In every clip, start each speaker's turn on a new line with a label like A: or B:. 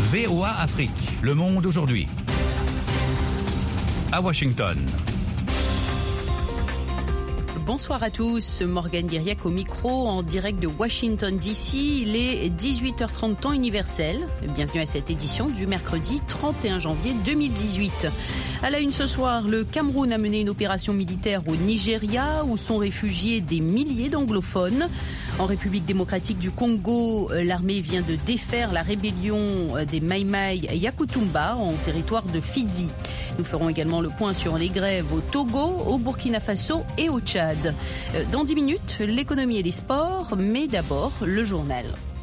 A: VOA Afrique, le monde aujourd'hui. À Washington.
B: Bonsoir à tous, Morgane Guiriac au micro en direct de Washington DC. Il est 18h30 temps universel. Bienvenue à cette édition du mercredi 31 janvier 2018. À la une ce soir, le Cameroun a mené une opération militaire au Nigeria où sont réfugiés des milliers d'anglophones. En République démocratique du Congo, l'armée vient de défaire la rébellion des Maïmaï Yakutumba en territoire de Fizi. Nous ferons également le point sur les grèves au Togo, au Burkina Faso et au Tchad. Dans 10 minutes, l'économie et les sports, mais d'abord le journal.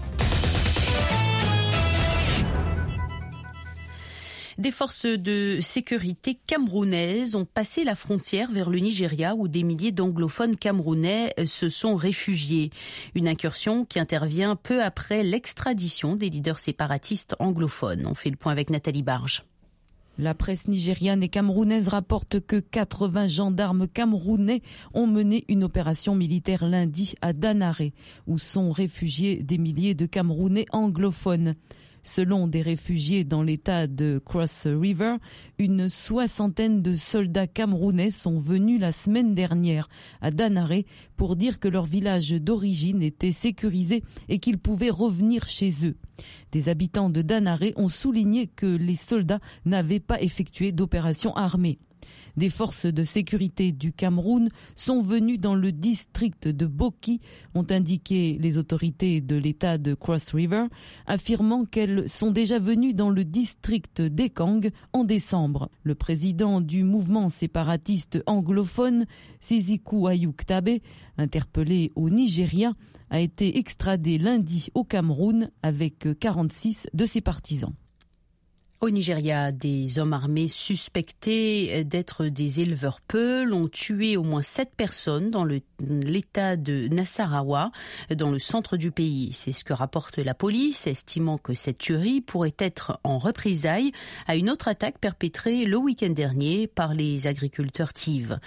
B: Des forces de sécurité camerounaises ont passé la frontière vers le Nigeria où des milliers d'anglophones camerounais se sont réfugiés. Une incursion qui intervient peu après l'extradition des leaders séparatistes anglophones. On fait le point avec Nathalie Barge.
C: La presse nigériane et camerounaise rapporte que 80 gendarmes camerounais ont mené une opération militaire lundi à Danaré, où sont réfugiés des milliers de Camerounais anglophones. Selon des réfugiés dans l'état de Cross River, une soixantaine de soldats camerounais sont venus la semaine dernière à Danaré pour dire que leur village d'origine était sécurisé et qu'ils pouvaient revenir chez eux. Des habitants de Danaré ont souligné que les soldats n'avaient pas effectué d'opération armée. Des forces de sécurité du Cameroun sont venues dans le district de Boki, ont indiqué les autorités de l'état de Cross River, affirmant qu'elles sont déjà venues dans le district d'Ekang en décembre. Le président du mouvement séparatiste anglophone, Sizikou Ayuk Tabe, interpellé au Nigeria, a été extradé lundi au Cameroun avec 46 de ses partisans.
B: Au Nigeria, des hommes armés suspectés d'être des éleveurs peuls ont tué au moins 7 personnes dans l'état de Nasarawa, dans le centre du pays. C'est ce que rapporte la police, estimant que cette tuerie pourrait être en représailles à une autre attaque perpétrée le week-end dernier par les agriculteurs Tiv.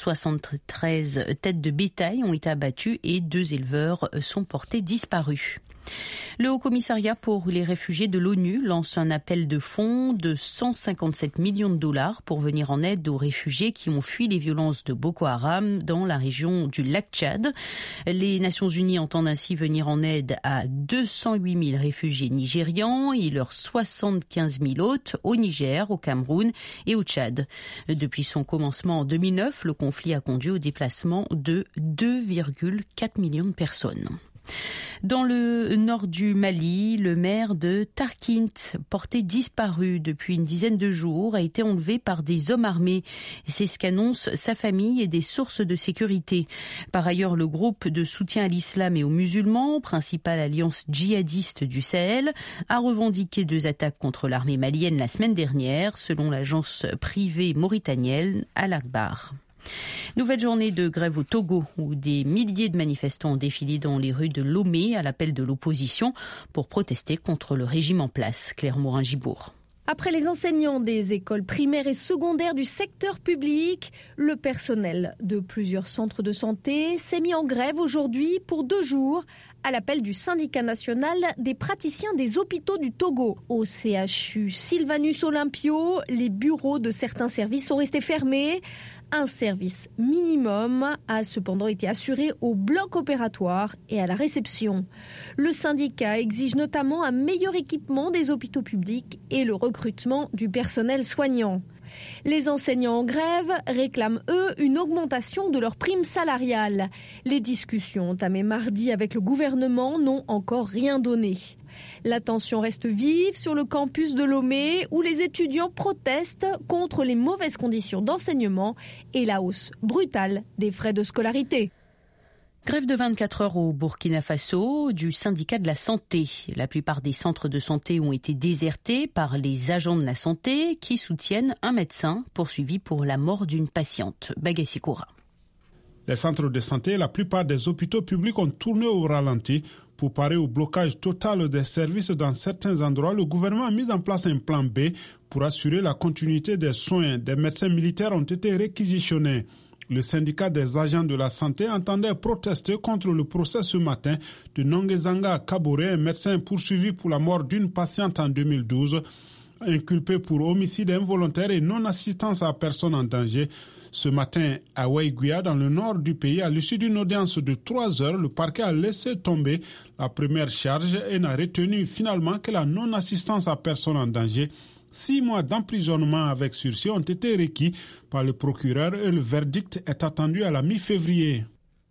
B: 73 têtes de bétail ont été abattues et 2 éleveurs sont portés disparus. Le Haut-Commissariat pour les réfugiés de l'ONU lance un appel de fonds de 157 millions de dollars pour venir en aide aux réfugiés qui ont fui les violences de Boko Haram dans la région du lac Tchad. Les Nations Unies entendent ainsi venir en aide à 208 000 réfugiés nigérians et leurs 75 000 hôtes au Niger, au Cameroun et au Tchad. Depuis son commencement en 2009, le conflit a conduit au déplacement de 2,4 millions de personnes. Dans le nord du Mali, le maire de Tarkint, porté disparu depuis une dizaine de jours, a été enlevé par des hommes armés. C'est ce qu'annoncent sa famille et des sources de sécurité. Par ailleurs, le groupe de soutien à l'islam et aux musulmans, principale alliance djihadiste du Sahel, a revendiqué 2 attaques contre l'armée malienne la semaine dernière, selon l'agence privée mauritanienne Al-Akhbar. Nouvelle journée de grève au Togo où des milliers de manifestants ont défilé dans les rues de Lomé à l'appel de l'opposition pour protester contre le régime en place. Claire Morin-Gibourg.
D: Après les enseignants des écoles primaires et secondaires du secteur public, le personnel de plusieurs centres de santé s'est mis en grève aujourd'hui pour 2 jours à l'appel du syndicat national des praticiens des hôpitaux du Togo. Au CHU Sylvanus Olympio, les bureaux de certains services sont restés fermés. Un service minimum a cependant été assuré au bloc opératoire et à la réception. Le syndicat exige notamment un meilleur équipement des hôpitaux publics et le recrutement du personnel soignant. Les enseignants en grève réclament, eux, une augmentation de leur prime salariale. Les discussions entamées mardi avec le gouvernement n'ont encore rien donné. La tension reste vive sur le campus de Lomé où les étudiants protestent contre les mauvaises conditions d'enseignement et la hausse brutale des frais de scolarité.
B: Grève de 24 heures au Burkina Faso du syndicat de la santé. La plupart des centres de santé ont été désertés par les agents de la santé qui soutiennent un médecin poursuivi pour la mort d'une patiente. Bagassi Koura.
E: Les centres de santé et la plupart des hôpitaux publics ont tourné au ralenti. Pour parer au blocage total des services dans certains endroits, le gouvernement a mis en place un plan B pour assurer la continuité des soins. Des médecins militaires ont été réquisitionnés. Le syndicat des agents de la santé entendait protester contre le procès ce matin de Nongezanga Kabore, un médecin poursuivi pour la mort d'une patiente en 2012, inculpé pour homicide involontaire et non-assistance à personne en danger. Ce matin, à Waiguia, dans le nord du pays, à l'issue d'une audience de 3 heures, le parquet a laissé tomber la première charge et n'a retenu finalement que la non-assistance à personne en danger. 6 mois d'emprisonnement avec sursis ont été requis par le procureur et le verdict est attendu à la mi-février.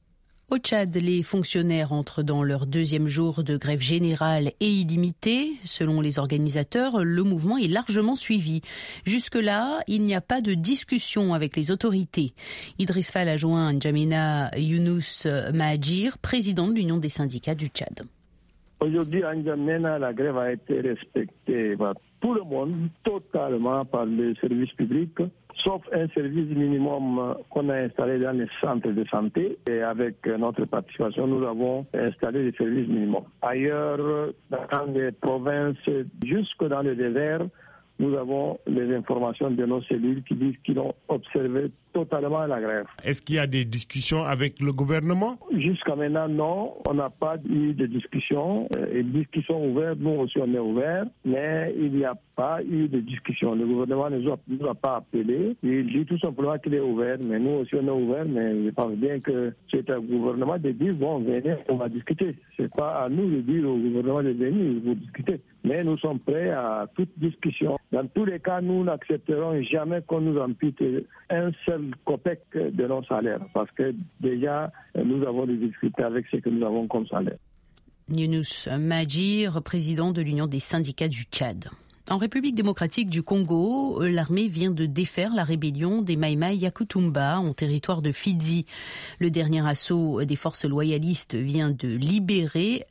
B: Au Tchad, les fonctionnaires entrent dans leur 2e jour de grève générale et illimitée. Selon les organisateurs, le mouvement est largement suivi. Jusque-là, il n'y a pas de discussion avec les autorités. Idriss Fall a joint N'Djamena Younous Mahadjir, président de l'Union des syndicats du Tchad.
F: Aujourd'hui, à N'Djamena, la grève a été respectée par tout le monde, totalement par le service public, sauf un service minimum qu'on a installé dans les centres de santé. Et avec notre participation, nous avons installé des services minimums. Ailleurs, dans les provinces, jusque dans le désert, nous avons les informations de nos cellules qui disent qu'ils ont observé totalement la grève.
G: Est-ce qu'il y a des discussions avec le gouvernement?
F: Jusqu'à maintenant, non. On n'a pas eu de discussion. Ils disent qu'ils sont ouverts, nous aussi on est ouverts, mais il n'y a pas eu de discussion. Le gouvernement ne nous a pas appelés. Il dit tout simplement qu'il est ouvert, mais nous aussi on est ouverts, mais je pense bien que c'est au gouvernement de dire, bon, venez, on va discuter. C'est pas à nous de dire au gouvernement de venir, vous discuter. Mais nous sommes prêts à toute discussion. Dans tous les cas, nous n'accepterons jamais qu'on nous ampute un seul copec de nos salaires, parce que déjà, nous avons des difficultés avec ce que nous avons comme salaire.
B: Younous Mahadjir, président de l'Union des syndicats du Tchad. En République démocratique du Congo, l'armée vient de défaire la rébellion des Maïmaï Yakutumba en territoire de Fizi. Le dernier assaut des forces loyalistes vient de libérer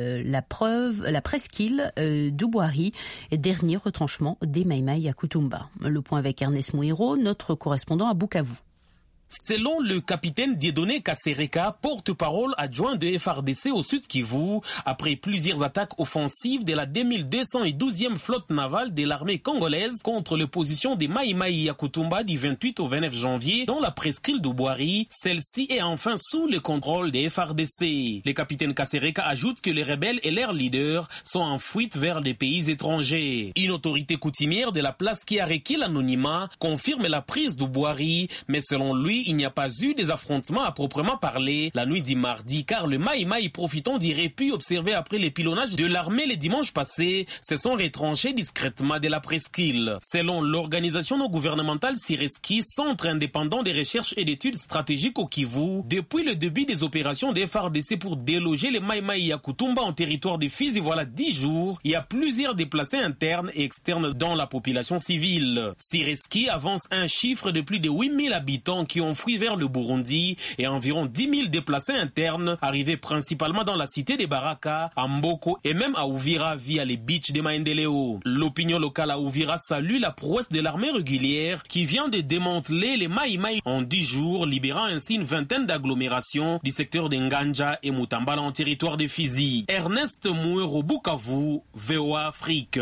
B: la presqu'île d'Ubwari, dernier retranchement des Maïmaï Yakutumba. Le point avec Ernest Mouiro, notre correspondant à Bukavu.
H: Selon le capitaine Dieudonné Kasereka, porte-parole adjoint de FARDC au Sud Kivu, après plusieurs attaques offensives de la 2212e flotte navale de l'armée congolaise contre les positions des Maïmaï Yakutumba du 28 au 29 janvier dans la presqu'île d'Ubwari, celle-ci est enfin sous le contrôle des FARDC. Le capitaine Kasereka ajoute que les rebelles et leurs leaders sont en fuite vers des pays étrangers. Une autorité coutumière de la place qui a requis l'anonymat confirme la prise d'Ubwari, mais selon lui, il n'y a pas eu des affrontements à proprement parler la nuit du mardi, car le Maïmaï, profitant du répit observé après les pilonnages de l'armée les dimanches passés, se sont retranchés discrètement de la presqu'île. Selon l'organisation non gouvernementale Sireski, centre indépendant des recherches et d'études stratégiques au Kivu, depuis le début des opérations des FARDC pour déloger les Maïmaï Yakutumba en territoire de Fizi, voilà 10 jours, il y a plusieurs déplacés internes et externes dans la population civile. Sireski avance un chiffre de plus de 8000 habitants qui ont fui vers le Burundi et environ 10 000 déplacés internes arrivés principalement dans la cité de Baraka, à Mboko et même à Uvira via les beaches de Maendeleo. L'opinion locale à Uvira salue la prouesse de l'armée régulière qui vient de démanteler les Maïmaï en 10 jours, libérant ainsi une vingtaine d'agglomérations du secteur de Nganja et Mutambala en territoire de Fizi. Ernest Mouero, Bukavu, VOA Afrique.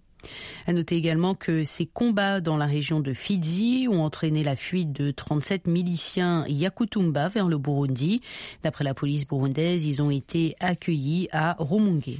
B: À noter également que ces combats dans la région de Fizi ont entraîné la fuite de 37 miliciens Yakutumba vers le Burundi. D'après la police burundaise, ils ont été accueillis à Rumonge.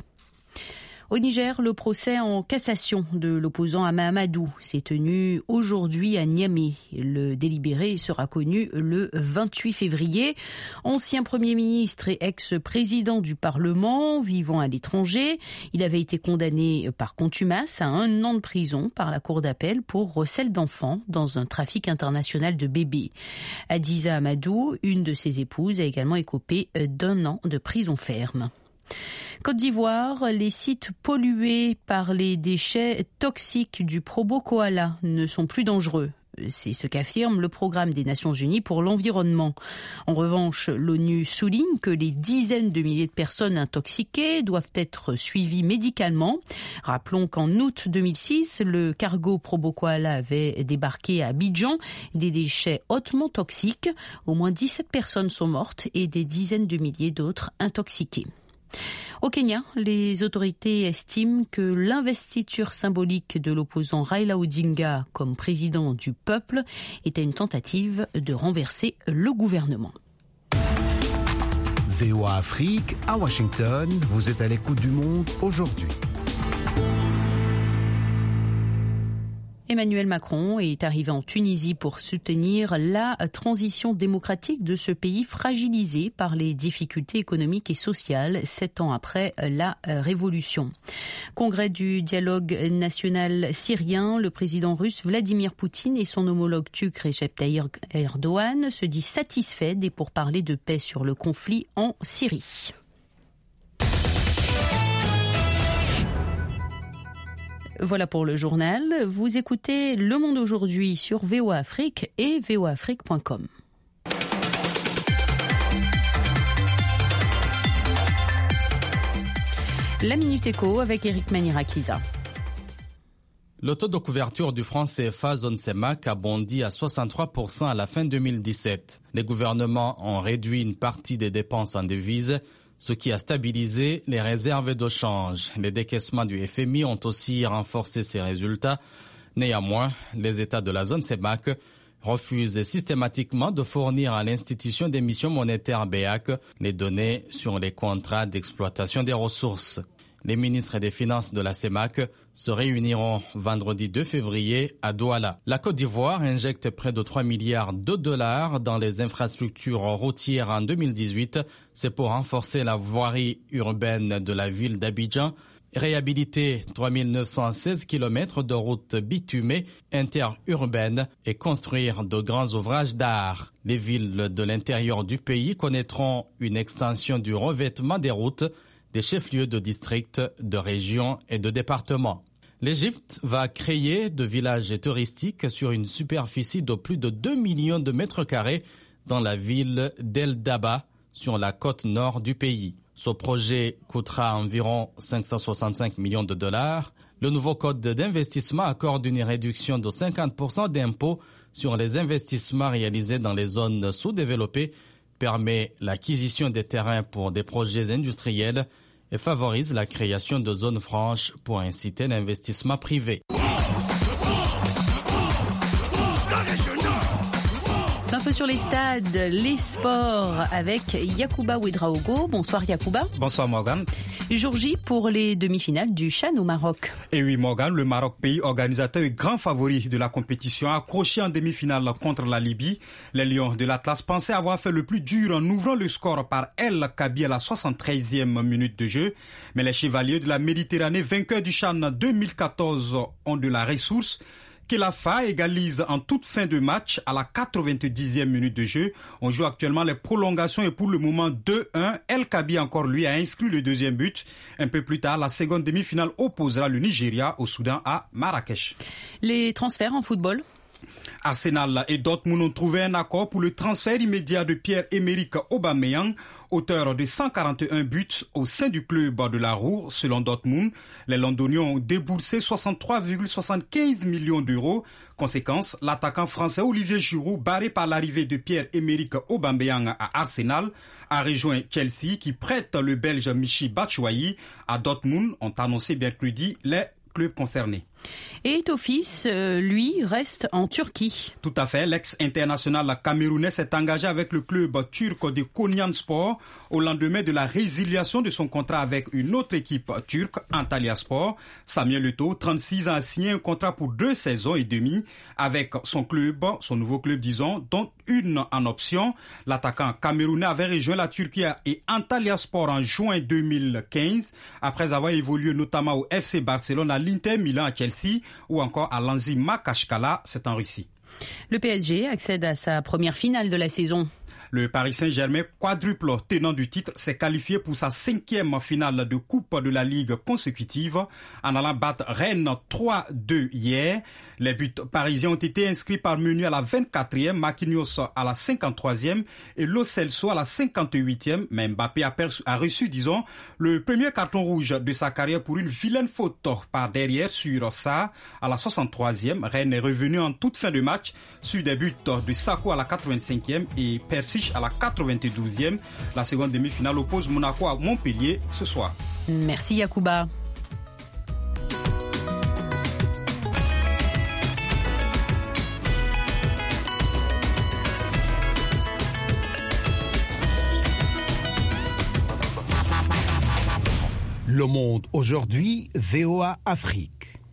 B: Au Niger, le procès en cassation de l'opposant Hama Amadou s'est tenu aujourd'hui à Niamey. Le délibéré sera connu le 28 février. Ancien Premier ministre et ex-président du Parlement, vivant à l'étranger, il avait été condamné par contumace à 1 an de prison par la Cour d'appel pour recel d'enfants dans un trafic international de bébés. Adiza Amadou, une de ses épouses, a également écopé d'1 an de prison ferme. Côte d'Ivoire, les sites pollués par les déchets toxiques du Probo Koala ne sont plus dangereux. C'est ce qu'affirme le programme des Nations Unies pour l'environnement. En revanche, l'ONU souligne que les dizaines de milliers de personnes intoxiquées doivent être suivies médicalement. Rappelons qu'en août 2006, le cargo Probo Koala avait débarqué à Abidjan des déchets hautement toxiques. Au moins 17 personnes sont mortes et des dizaines de milliers d'autres intoxiquées. Au Kenya, les autorités estiment que l'investiture symbolique de l'opposant Raila Odinga comme président du peuple était une tentative de renverser le gouvernement.
I: VOA Afrique, à Washington, vous êtes à l'écoute du monde aujourd'hui.
B: Emmanuel Macron est arrivé en Tunisie pour soutenir la transition démocratique de ce pays fragilisé par les difficultés économiques et sociales 7 ans après la révolution. Congrès du dialogue national syrien, le président russe Vladimir Poutine et son homologue turc Recep Tayyip Erdogan se disent satisfaits des pourparlers de paix sur le conflit en Syrie. Voilà pour le journal. Vous écoutez Le Monde aujourd'hui sur VOA Afrique et voaafrique.com. La Minute Éco avec Eric Manirakiza.
J: Le taux de couverture du franc CFA zone CEMAC a bondi à 63% à la fin 2017. Les gouvernements ont réduit une partie des dépenses en devises, ce qui a stabilisé les réserves de change. Les décaissements du FMI ont aussi renforcé ces résultats. Néanmoins, les États de la zone CEMAC refusent systématiquement de fournir à l'institution d'émission monétaire BEAC les données sur les contrats d'exploitation des ressources. Les ministres des Finances de la CEMAC se réuniront vendredi 2 février à Douala. La Côte d'Ivoire injecte près de 3 milliards de dollars dans les infrastructures routières en 2018. C'est pour renforcer la voirie urbaine de la ville d'Abidjan, réhabiliter 3916 km de routes bitumées interurbaines et construire de grands ouvrages d'art. Les villes de l'intérieur du pays connaîtront une extension du revêtement des routes, des chefs-lieux de districts, de régions et de départements. L'Égypte va créer de villages touristiques sur une superficie de plus de 2 millions de mètres carrés dans la ville d'El Daba, sur la côte nord du pays. Ce projet coûtera environ 565 millions de dollars. Le nouveau code d'investissement accorde une réduction de 50% d'impôts sur les investissements réalisés dans les zones sous-développées, permet l'acquisition des terrains pour des projets industriels et favorise la création de zones franches pour inciter l'investissement privé.
B: Un peu sur les stades, les sports avec Yacouba Ouedraogo. Bonsoir Yacouba.
K: Bonsoir Morgane.
B: Jour J pour les demi-finales du CHAN au Maroc.
K: Et oui Morgane, le Maroc, pays organisateur et grand favori de la compétition, accroché en demi-finale contre la Libye. Les Lions de l'Atlas pensaient avoir fait le plus dur en ouvrant le score par El Kabi à la 73e minute de jeu. Mais les Chevaliers de la Méditerranée, vainqueurs du CHAN 2014, ont de la ressource. Kelafa égalise en toute fin de match à la 90e minute de jeu. On joue actuellement les prolongations et pour le moment 2-1. El Kabi encore lui a inscrit le deuxième but. Un peu plus tard, la seconde demi-finale opposera le Nigeria au Soudan à Marrakech.
B: Les transferts en football.
K: Arsenal et Dortmund ont trouvé un accord pour le transfert immédiat de Pierre-Emerick Aubameyang, auteur de 141 buts au sein du club de la Roue. Selon Dortmund, les Londoniens ont déboursé 63,75 millions d'euros. Conséquence, l'attaquant français Olivier Giroud, barré par l'arrivée de Pierre-Emerick Aubameyang à Arsenal, a rejoint Chelsea qui prête le Belge Michy Batshuayi. À Dortmund, ont annoncé mercredi les clubs concernés.
B: Et Tofis, lui, reste en Turquie.
K: Tout à fait. L'ex-international camerounais s'est engagé avec le club turc de Konyaspor au lendemain de la résiliation de son contrat avec une autre équipe turque, Antalyaspor. Samuel Eto'o, 36 ans, a signé un contrat pour 2 saisons et demie avec son club, son nouveau club disons, dont une en option. L'attaquant camerounais avait rejoint la Turquie et Antalyaspor en juin 2015 après avoir évolué notamment au FC Barcelone, à l'Inter Milan, à Chelsea ou encore à l'Anzi Makashkala, c'est en Russie.
B: Le PSG accède à sa première finale de la saison.
K: Le Paris Saint-Germain, quadruple tenant du titre, s'est qualifié pour sa 5e finale de Coupe de la Ligue consécutive en allant battre Rennes 3-2 hier. Les buts parisiens ont été inscrits par Meunier à la 24e, Marquinhos à la 53e et Lo Celso à la 58e. Mais Mbappé a reçu, le premier carton rouge de sa carrière pour une vilaine faute par derrière sur ça à la 63e. Rennes est revenu en toute fin de match sur des buts de Sakho à la 85e et Persic l'Autriche à la 92e. La seconde demi-finale oppose Monaco à Montpellier ce soir.
B: Merci Yacouba.
I: Le Monde aujourd'hui, VOA Afrique.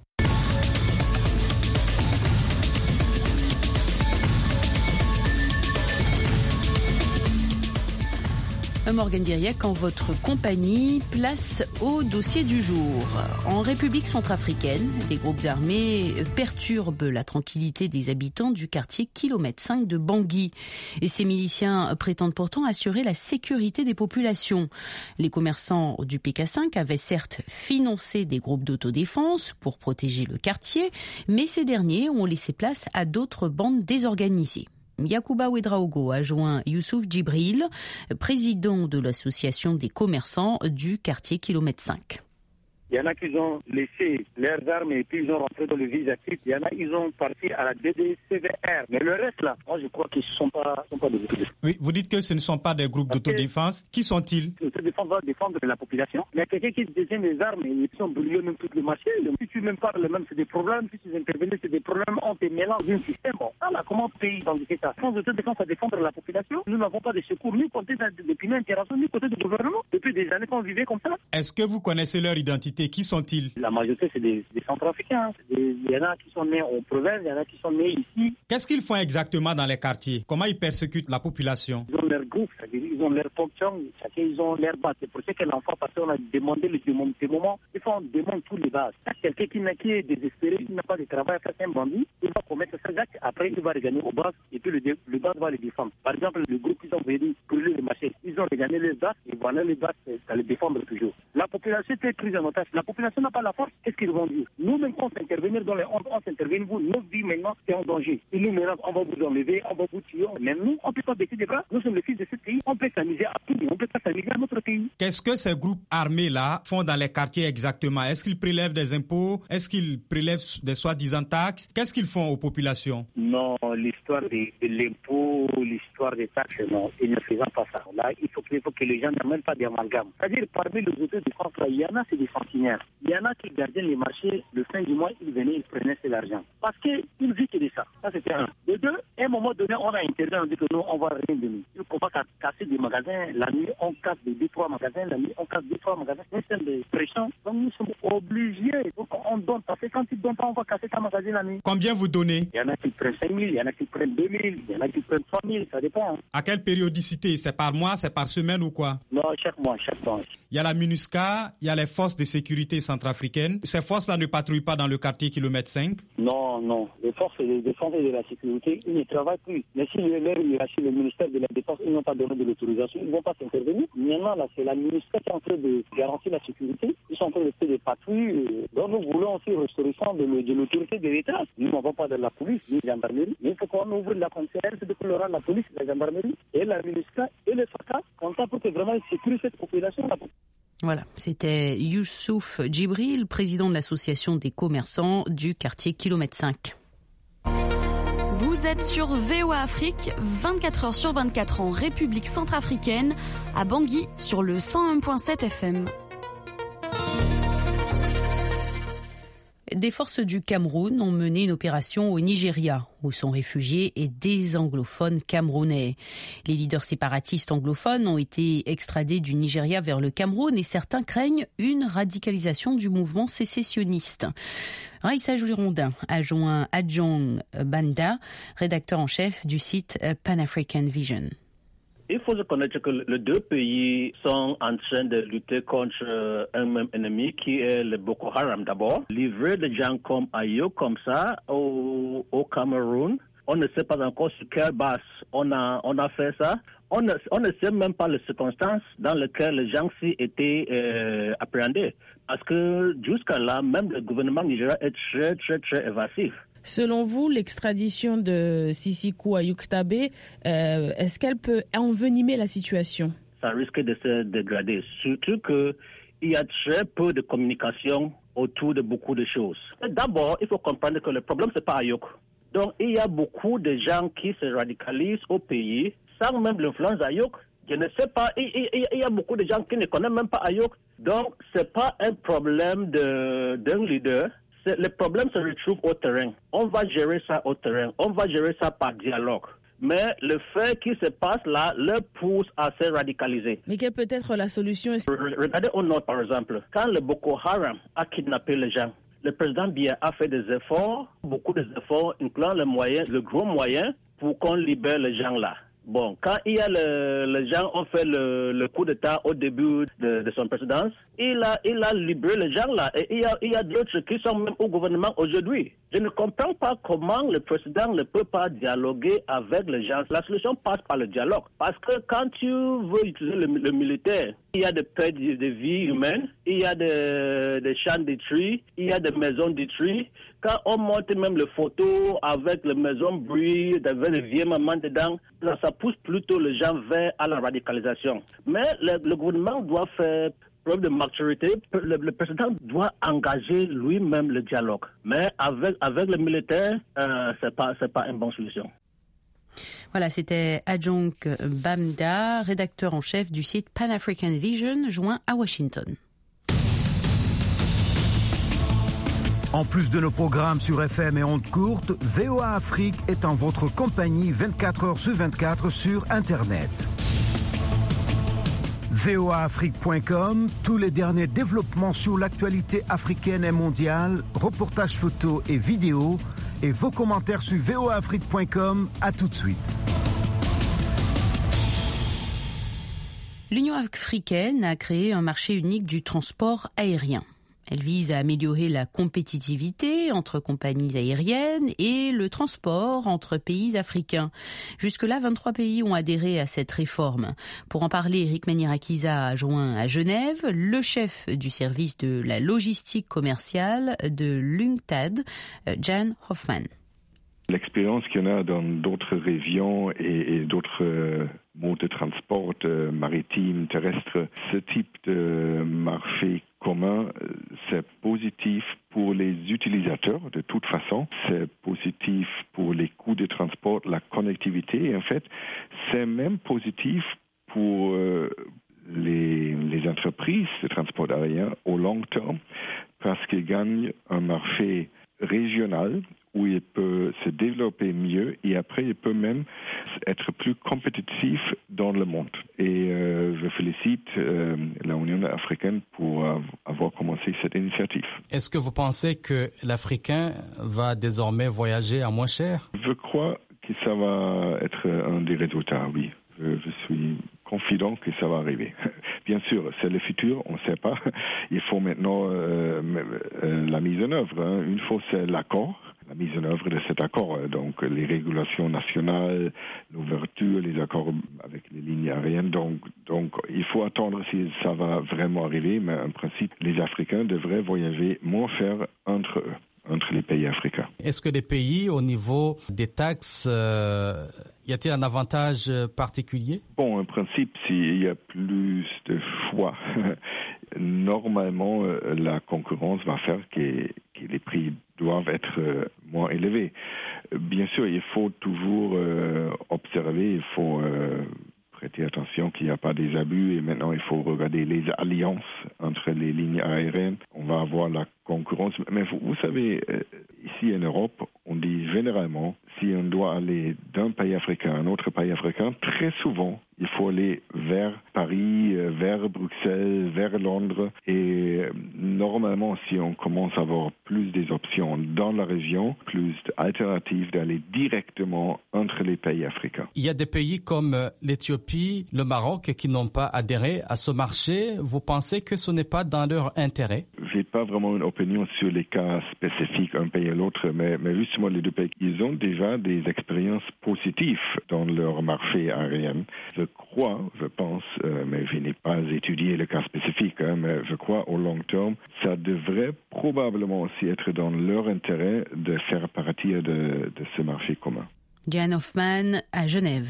B: Morgane Diriac, en votre compagnie, place au dossier du jour. En République centrafricaine, des groupes armés perturbent la tranquillité des habitants du quartier kilomètre 5 de Bangui. Et ces miliciens prétendent pourtant assurer la sécurité des populations. Les commerçants du PK5 avaient certes financé des groupes d'autodéfense pour protéger le quartier, mais ces derniers ont laissé place à d'autres bandes désorganisées. Yacouba Ouedraogo a joint Youssouf Djibril, président de l'association des commerçants du quartier kilomètre 5.
L: Il y en a qui ont laissé leurs armes et puis ils ont rentré dans le vise actif. Il y en a qui ont parti à la DDCVR. Mais le reste là, moi je crois qu'ils ne sont pas des groupes.
K: Oui, vous dites que ce ne sont pas des groupes d'autodéfense. Qui sont-ils?
L: L'autodéfense va défendre la population. Mais quelqu'un qui détient des armes et ils sont brûlés même tout le marché. Si tu même parles, même c'est des problèmes. Si tu interviens, c'est des problèmes. On te mélange d'un système. Bon, là, comment payer dans l'État? Sans autodéfense à défendre la population, nous n'avons pas de secours ni côté depuis l'interaction, ni côté du gouvernement. Depuis des années qu'on vivait comme ça.
K: Est-ce que vous connaissez leur identité? Qui sont-ils?
L: La majorité, c'est des Centrafricains. Il y en a qui sont nés en province, il y en a qui sont nés ici.
K: Qu'est-ce qu'ils font exactement dans les quartiers? Comment ils persécutent la population?
L: Ils ont leur groupe, c'est-à-dire ils ont leur fonction, chacun ils ont leur base. C'est pour ça que l'enfant, parce qu'on a demandé le démembrement, il faut on demande tous les bases. Quelqu'un qui est désespéré, qui n'a pas de travail à faire un bandit, il va commettre ses actes, après il va regagner aux bases et puis le base va les défendre. Par exemple, le groupe qui ont venu brûler le marché, ils ont regagné les bases et voilà les bases, ça les défendre toujours. La population est prise en otage. La population n'a pas la force, qu'est-ce qu'ils vont dire? Nous, même quand on s'intervenir dans les on s'intervient, vous, nos vies maintenant, c'est en danger. Et nous, maintenant, on va vous enlever, on va vous tuer. Même nous, on ne peut pas baisser des bras. Nous sommes les fils de ce pays. On peut s'amuser à tout, mais on ne peut pas s'amuser à notre pays.
K: Qu'est-ce que ces groupes armés-là font dans les quartiers exactement? Est-ce qu'ils prélèvent des impôts? Est-ce qu'ils prélèvent des soi-disant taxes? Qu'est-ce qu'ils font aux populations?
L: Non, l'histoire de l'impôt, l'histoire des taxes, non, ils ne font pas ça. Là, il faut que les gens n'aient même pas d'amalgame. C'est-à-dire, parmi les autodéfense, il y en a, c'est des sentinelles. Il y en a qui gardaient les marchés, le fin du mois, ils venaient, ils prenaient cet argent. Parce qu'ils vivent que de ça. Ça, c'était un. De deux, à un moment donné, on a interdit, on dit que nous, on va rien de nous. Il ne faut pas casser des magasins. La nuit, on casse des 2-3 magasins. La nuit, on casse 2-3 magasins. C'est des pressions. Donc, nous sommes obligés. Donc, on donne. Parce que quand ils ne donnent pas, on va casser ta magasin la nuit.
K: Combien vous donnez?
L: Il y en a qui prennent 5 000, il y en a qui prennent 2 000, il y en a qui prennent 3 000. Ça dépend.
K: À quelle périodicité? C'est par mois, c'est par semaine ou quoi?
L: Non, chaque mois.
K: Il y a la MINUSCA, il y a les forces de sécurité centrafricaines. Ces forces-là ne patrouillent pas dans le quartier kilomètre 5?
L: Non. Les forces de défense et de la sécurité, ils ne travaillent plus. Mais si le ministère de la Défense, ils n'ont pas donné de l'autorisation, ils ne vont pas s'intervenir. Maintenant, là, c'est la MINUSCA qui est en train de garantir la sécurité. Ils sont en train de faire des patrouilles. Donc, nous voulons aussi restauration de l'autorité de l'État. Nous n'avons pas de la police, ni de la gendarmerie. Mais il faut qu'on ouvre la frontière, c'est qu'on aura la police, la gendarmerie et la MINUSCA et le FACA, comme ça pour que vraiment ils sécurisent cette population.
B: Voilà, c'était Youssouf Djibril, président de l'association des commerçants du quartier kilomètre 5.
M: Vous êtes sur VOA Afrique, 24 heures sur 24 en République centrafricaine, à Bangui sur le 101.7 FM.
B: Des forces du Cameroun ont mené une opération au Nigeria, où sont réfugiés et des anglophones camerounais. Les leaders séparatistes anglophones ont été extradés du Nigeria vers le Cameroun et certains craignent une radicalisation du mouvement sécessionniste. Raïssa Girondin a joint Adjong Banda, rédacteur en chef du site Pan-African Vision.
N: Il faut reconnaître que les deux pays sont en train de lutter contre un même ennemi qui est le Boko Haram d'abord. Livrer des gens comme Ayok comme ça au Cameroun, on ne sait pas encore sur quelle base on a fait ça. On ne sait même pas les circonstances dans lesquelles les gens ci étaient appréhendés. Parce que jusqu'à là, même le gouvernement nigérien est très, très, très évasif.
O: Selon vous, l'extradition de Sisikou Ayuk Tabé, est-ce qu'elle peut envenimer la situation?
N: Ça risque de se dégrader, surtout qu'il y a très peu de communication autour de beaucoup de choses. D'abord, il faut comprendre que le problème, ce n'est pas Ayuk. Donc, il y a beaucoup de gens qui se radicalisent au pays sans même l'influence d'Ayuk. Je ne sais pas, il y a beaucoup de gens qui ne connaissent même pas Ayuk. Donc, ce n'est pas un problème d'un leader. Le problème se retrouve au terrain. On va gérer ça au terrain. On va gérer ça par dialogue. Mais le fait qui se passe là le pousse à se radicaliser.
O: Mais quelle peut être la solution?
N: Regardez au nord, par exemple. Quand le Boko Haram a kidnappé les gens, le président Biya a fait des efforts, beaucoup d'efforts, incluant le gros moyen pour qu'on libère les gens là. Bon, quand il y a les gens ont fait le coup d'État au début de son présidence, il a libéré les gens là. Et il y a d'autres qui sont même au gouvernement aujourd'hui. Je ne comprends pas comment le président ne peut pas dialoguer avec les gens. La solution passe par le dialogue. Parce que quand tu veux utiliser le militaire, il y a des pertes de vie humaine, il y a des champs détruits, il y a des maisons détruites. Quand on monte même les photos avec les maisons brûlées, avec les vieilles mamans dedans, ça pousse plutôt les gens vers à la radicalisation. Mais le gouvernement doit faire preuve de maturité. Le président doit engager lui-même le dialogue. Mais avec les militaires, c'est pas une bonne solution.
B: Voilà, c'était Ajong Bamda, rédacteur en chef du site Pan African Vision, joint à Washington.
I: En plus de nos programmes sur FM et ondes courtes, VOA Afrique est en votre compagnie 24 heures sur 24 sur Internet. voaafrique.com, tous les derniers développements sur l'actualité africaine et mondiale, reportages photos et vidéos, et vos commentaires sur voaafrique.com. À tout de suite.
B: L'Union africaine a créé un marché unique du transport aérien. Elle vise à améliorer la compétitivité entre compagnies aériennes et le transport entre pays africains. Jusque-là, 23 pays ont adhéré à cette réforme. Pour en parler, Eric Manirakiza a joint à Genève le chef du service de la logistique commerciale de l'UNCTAD, Jan Hoffman.
P: L'expérience qu'il y en a dans d'autres régions et d'autres modes de transport maritime, terrestre, ce type de marché commun, c'est positif pour les utilisateurs de toute façon, c'est positif pour les coûts de transport, la connectivité, et en fait, c'est même positif pour les entreprises de transport aérien au long terme parce qu'ils gagnent un marché régional où il peut se développer mieux et après il peut même être plus compétitif dans le monde. Et je félicite l'Union africaine pour avoir commencé cette initiative.
J: Est-ce que vous pensez que l'Africain va désormais voyager à moins cher?
P: Je crois que ça va être un des résultats, oui. Je suis confident que ça va arriver. Bien sûr, c'est le futur, on ne sait pas. Il faut maintenant la mise en œuvre. Une fois c'est l'accord, la mise en œuvre de cet accord. Donc les régulations nationales, l'ouverture, les accords avec les lignes aériennes. Donc il faut attendre si ça va vraiment arriver. Mais en principe, les Africains devraient voyager moins cher entre eux, entre les pays africains.
J: Est-ce que les pays, au niveau des taxes, y a-t-il un avantage particulier?
P: Bon, en principe, s'il y a plus de choix, normalement, la concurrence va faire que les prix doivent être moins élevés. Bien sûr, il faut toujours observer, il faut prêter attention qu'il n'y a pas des abus et maintenant il faut regarder les alliances entre les lignes aériennes. On va avoir la concurrence. Mais vous savez, ici en Europe, on dit généralement, si on doit aller d'un pays africain à un autre pays africain, très souvent, il faut aller vers Paris, vers Bruxelles, vers Londres. Et normalement, si on commence à avoir plus des options dans la région, plus d'alternatives d'aller directement entre les pays africains.
J: Il y a des pays comme l'Éthiopie, le Maroc qui n'ont pas adhéré à ce marché. Vous pensez que ce n'est pas dans leur intérêt?
P: J'ai pas vraiment une opinion sur les cas spécifiques d'un pays à l'autre, mais justement les deux pays, ils ont déjà des expériences positives dans leur marché aérien. Je pense, mais je n'ai pas étudié le cas spécifique, mais je crois au long terme, ça devrait probablement aussi être dans leur intérêt de faire partie de ce marché commun.
B: Jan Hoffman à Genève.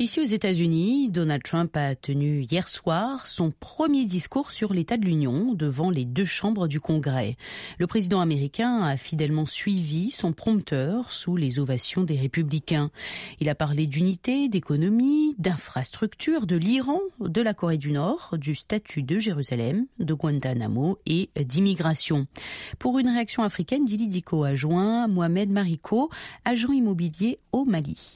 B: Ici aux États-Unis, Donald Trump a tenu hier soir son premier discours sur l'état de l'Union devant les deux chambres du Congrès. Le président américain a fidèlement suivi son prompteur sous les ovations des républicains. Il a parlé d'unité, d'économie, d'infrastructure, de l'Iran, de la Corée du Nord, du statut de Jérusalem, de Guantanamo et d'immigration. Pour une réaction africaine, Dili Diko a joint Mohamed Mariko, agent immobilier au Mali.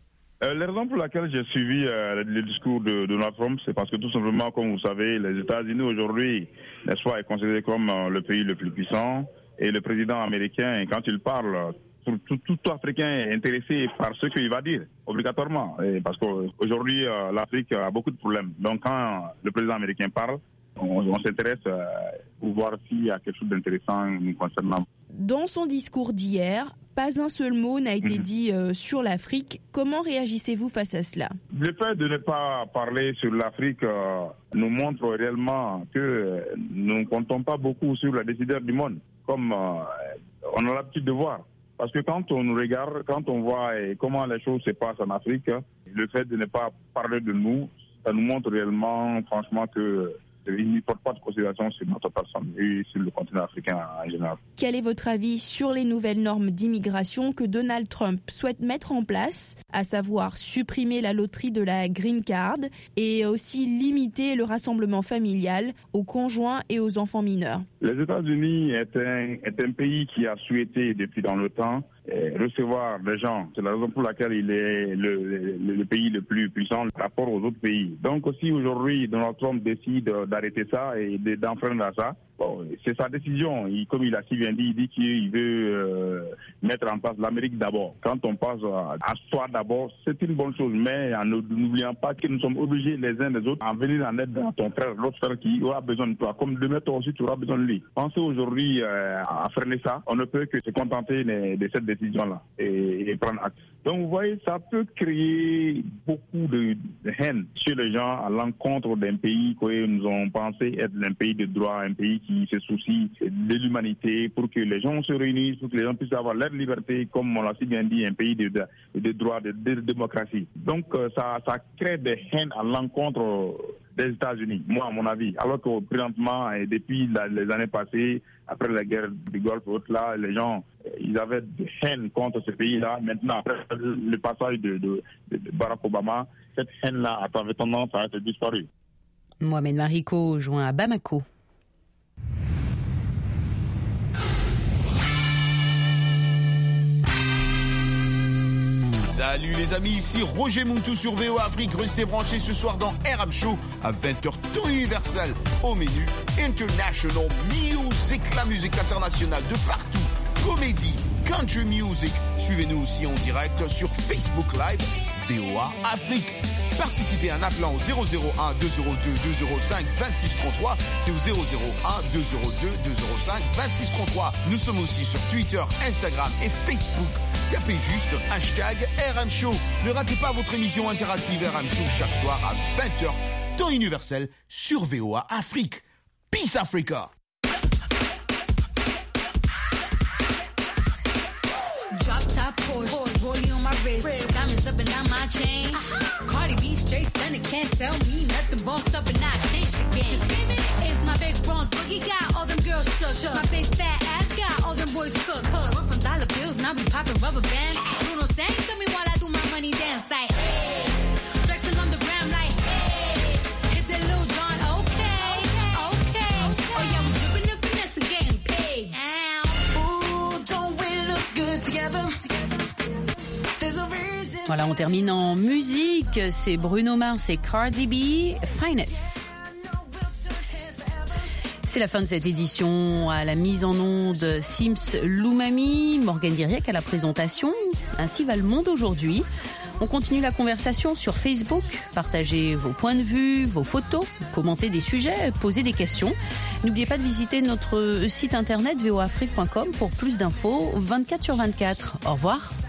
Q: La raison pour laquelle j'ai suivi le discours de Donald Trump, c'est parce que tout simplement, comme vous savez, les États-Unis aujourd'hui, n'est-ce pas, est considéré comme le pays le plus puissant. Et le président américain, quand il parle, tout Africain est intéressé par ce qu'il va dire, obligatoirement. Et parce qu'aujourd'hui, l'Afrique a beaucoup de problèmes. Donc quand le président américain parle, on s'intéresse pour voir s'il y a quelque chose d'intéressant nous concernant.
O: Dans son discours d'hier, pas un seul mot n'a été dit sur l'Afrique. Comment réagissez-vous face à cela?
Q: Le fait de ne pas parler sur l'Afrique nous montre réellement que nous ne comptons pas beaucoup sur les décideurs du monde, comme on a l'habitude de voir. Parce que quand on nous regarde, quand on voit comment les choses se passent en Afrique, le fait de ne pas parler de nous, ça nous montre réellement, franchement, que il ne porte pas de considération sur notre personne et sur le continent africain en général.
O: Quel est votre avis sur les nouvelles normes d'immigration que Donald Trump souhaite mettre en place, à savoir supprimer la loterie de la Green Card et aussi limiter le rassemblement familial aux conjoints et aux enfants mineurs?
Q: Les États-Unis est un pays qui a souhaité depuis dans le temps recevoir des gens. C'est la raison pour laquelle il est le pays le plus puissant par rapport aux autres pays. Donc aussi aujourd'hui, Donald Trump décide d'arrêter ça et d'enfreindre à ça. Bon, c'est sa décision. Comme il a si bien dit, il dit qu'il veut mettre en place l'Amérique d'abord. Quand on passe à soi d'abord, c'est une bonne chose. Mais en n'oubliant pas que nous sommes obligés les uns les autres à venir en aide à ton frère, l'autre frère qui aura besoin de toi. Comme demain, toi aussi, tu auras besoin de lui. Pensez aujourd'hui à freiner ça. On ne peut que se contenter de cette décision-là et prendre acte. Donc vous voyez, ça peut créer beaucoup de haine chez les gens à l'encontre d'un pays que nous avons pensé être un pays de droit, un pays qui se soucie de l'humanité, pour que les gens se réunissent, pour que les gens puissent avoir leur liberté, comme on l'a si bien dit, un pays de droit, de démocratie. Donc ça crée des haines à l'encontre des États-Unis, moi à mon avis. Alors que présentement, et depuis les années passées, après la guerre du Golfe, là, les gens, ils avaient des haines contre ce pays-là. Maintenant, après le passage de Barack Obama, cette haine-là avait tendance à être disparue.
B: Mohamed Mariko, joint à Bamako.
R: Salut les amis, ici Roger Muntou sur VOA Afrique. Restez branchés ce soir dans RM Show à 20h temps universel. Au menu, International Music, la musique internationale de partout. Comédie, country music. Suivez-nous aussi en direct sur Facebook Live, VOA Afrique. Participez en appelant au 001 202 205 2633. C'est au 001 202 205 2633. Nous sommes aussi sur Twitter, Instagram et Facebook. Tapez juste #RM Show. Ne ratez pas votre émission interactive RM Show chaque soir à 20h, temps universel sur VOA Afrique. Peace Africa!
S: Drop top Porsche, rollie on my wrist, diamonds up and down my chain. Cardi B straight stunning, can't tell me nothing. Bossed up and I changed the game. It's my big bronze boogie, got all them girls shook. My big fat ass got all them boys cooked. Run from dollar bills and I be popping rubber bands. Bruno sang to me while I do my money dance like, hey. Flexing on the gram like, hey. Hit that Lil Jon, okay. Oh yeah, we dripping up finesse and getting paid. Ooh, don't we look good together?
B: Voilà, on termine en musique. C'est Bruno Mars et Cardi B, Finest. C'est la fin de cette édition. À la mise en onde, Sims Loumami, Morgane Diriec à la présentation. Ainsi va le monde aujourd'hui. On continue la conversation sur Facebook. Partagez vos points de vue, vos photos, commentez des sujets, posez des questions. N'oubliez pas de visiter notre site internet voafrique.com pour plus d'infos 24/24. Au revoir.